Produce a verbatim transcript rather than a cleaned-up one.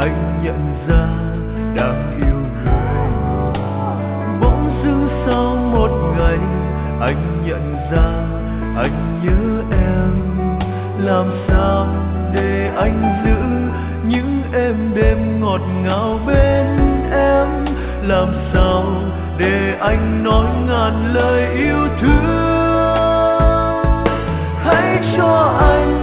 anh nhận ra đang yêu người. Bỗng dưng sau một ngày anh nhận ra anh nhớ em. Làm sao để anh giữ những êm đêm ngọt ngào bên em? Làm sao để anh nói ngàn lời yêu thương? Hãy cho anh